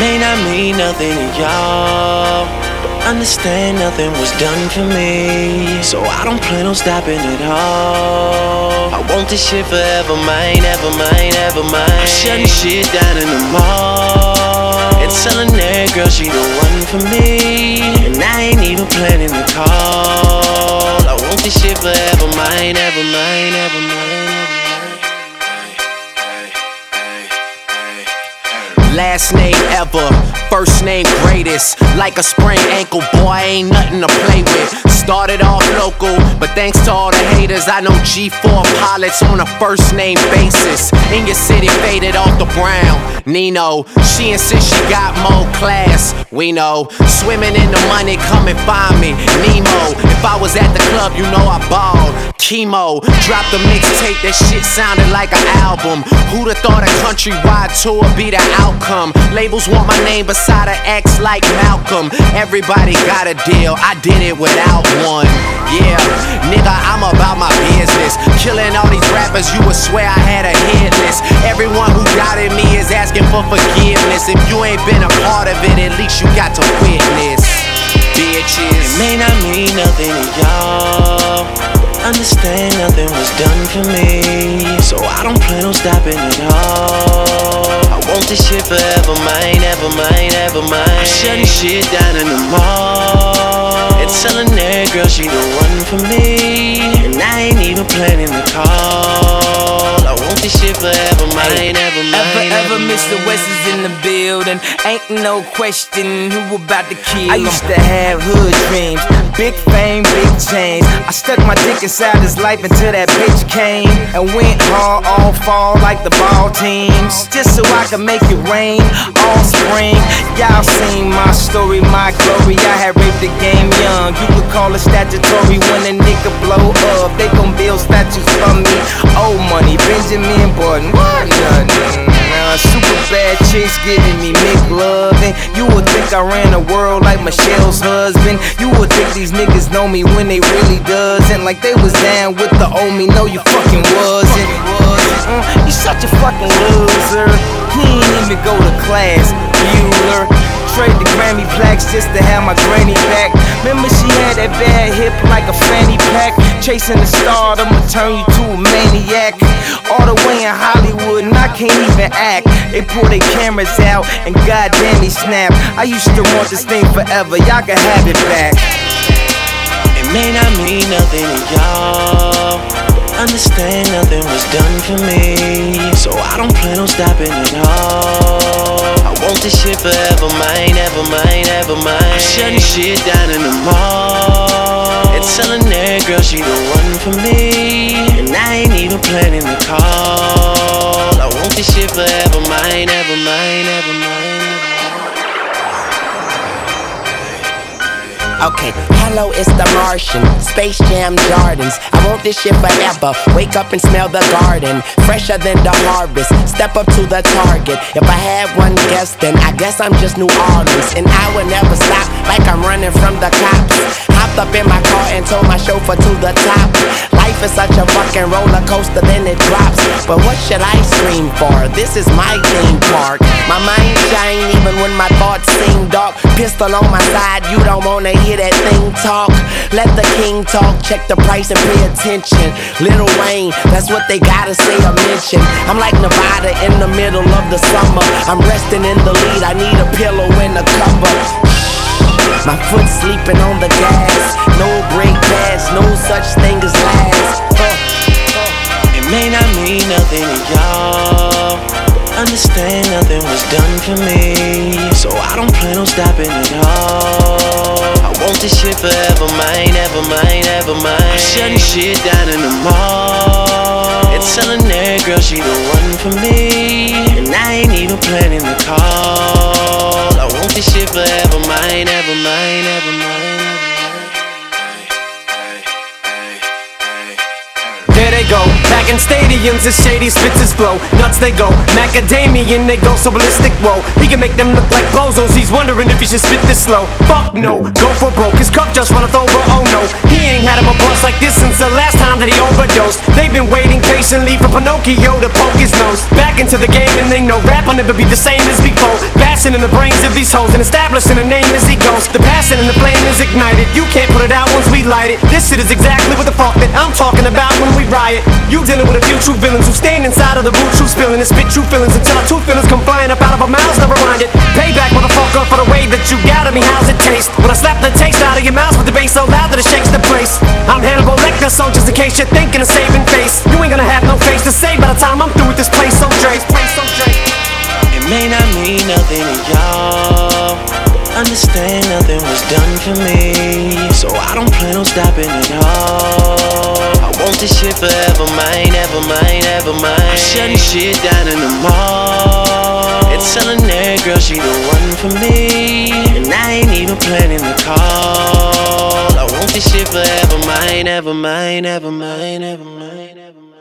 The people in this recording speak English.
may not mean nothing to y'all, but understand nothing was done for me, so I don't plan on stopping at all. I want this shit forever mine, ever mine, ever mine. I'm shutting shit down in the mall and telling that girl she the one for me, and I ain't even planning to call. I want this shit forever mine, ever mine, ever mine. Last name ever, first name greatest. Like a sprained ankle, boy, ain't nothing to play with. Started off local, but thanks to all the haters, I know G4 pilots on a first name basis. In your city, faded off the brown. Nino, she insists she got more class. We know, swimming in the money, come and find me. Nemo, if I was at the club, you know I balled. Chemo, dropped a mixtape, that shit sounded like an album. Who'da thought a countrywide tour be the outcome? Labels want my name beside an X like Malcolm. Everybody got a deal, I did it without one. Yeah, nigga, I'm about my business. Killing all these rappers, you would swear I had a hit list. Everyone who doubted me is asking for forgiveness. If you ain't been a part of it, at least you got to witness. Bitches, it may not mean nothing to y'all, understand nothing was done for me, so I don't plan on stopping at all. I want this shit forever mine, ever mine, ever mine. I'm shutting shit down in the mall and telling that girl she the one for me, and I ain't even planning to call. I want this shit forever mine, ever mine. Ever Mr. West is in the building. Ain't no question who about to kill him. I used to have hood dreams, big fame, big chains. I stuck my dick inside his life until that bitch came and went hard all fall like the ball teams, just so I could make it rain all spring. Y'all seen my story, my glory. I had raped the game young. You could call it statutory when a nigga blow up. They gon' build statues for me. Old money, Benjamin Button, what nothing. Super bad chicks giving me McLovin'. You would think I ran the world like Michelle's husband. You would think these niggas know me when they really doesn't. Like they was down with the old me, no you fucking wasn't. You such a fucking loser. He ain't even go to class, Bueller. Trade the Grammy plaques just to have my granny back. Remember she had that bad hip like a fanny pack. Chasing the star, I'ma turn you to a maniac. All the way in Hollywood and I can't even act. They pull their cameras out and goddamn he snap. I used to want this thing forever, y'all can have it back. It may not mean nothing to y'all, understand nothing was done for me, so I don't plan on stopping at all. I want this shit forever mine, ever mine, ever mine. I'm shutting shit down in the mall and telling that girl she the one for me, and I ain't even planning to call. I want this shit forever mine, ever mine, ever mine. okay, hello, it's the Martian, Space Jam Jordans. I want this shit forever, wake up and smell the garden, fresher than the harvest, step up to the target. If I had one guess, then I guess I'm just New Orleans, and I would never stop like I'm running from the cops. Hopped up in my car and told my chauffeur to the top. Life is such a fucking roller coaster, then it drops. But what should I scream for? This is my theme park. My mind shine even when my thoughts seem dark. Pistol on my side, you don't wanna hear that thing talk. Let the king talk, check the price and pay attention. Lil Wayne, that's what they gotta say or mention. I'm like Nevada in the middle of the summer. I'm resting in the lead, I need a pillow and a cover. My foot sleeping on the gas. No brake pads, no such thing as last. It may not mean nothing to y'all, understand nothing was done for me, so I don't plan on stopping at all. I want this shit forever mine, ever mine, ever mine. I'm shutting shit down in the mall and telling that girl she the one for me, and I ain't even planning to call. I want this shit forever mine, ever mine, ever mine. There they go, back in stadiums as shady spits his flow. Nuts they go, macadamian they go so ballistic, whoa. He can make them look like bozos, he's wondering if he should spit this slow. Fuck no, go for broke, his cup just runneth over, oh no. He ain't had him a bust like this since the last time that he overdosed. They've been waiting patiently for Pinocchio to poke his nose back into the game, and they know rap will never be the same as before. Bass smashing in the brains of these hoes and establishing a name as he goes. The passion and the flame is ignited. You can't put it out once we light it. This shit is exactly what the fuck that I'm talking about when we riot. You dealing with a few true villains who stand inside of the root, true spilling and spit true feelings until our true feelings come flying up out of our mouths. Never mind it. Payback, motherfucker, for the way that you got at me. How's it taste? When I slap the taste out of your mouth with the bass so loud that it shakes the place. I'm Hannibal Lecter, so just in case you're thinking of saving face, you ain't gonna have no face to say by the time I'm through with this place. So Drake, it may not mean nothing to y'all, but understand nothing was done for me, so I don't plan on stopping at all. I want this shit forever mine, ever mine, ever mine. I'm shutting shit down in the mall. It's telling that girl she the one for me, and I ain't even planning to call. I want this shit forever mine, ever mine, ever mine, ever mine, ever mine.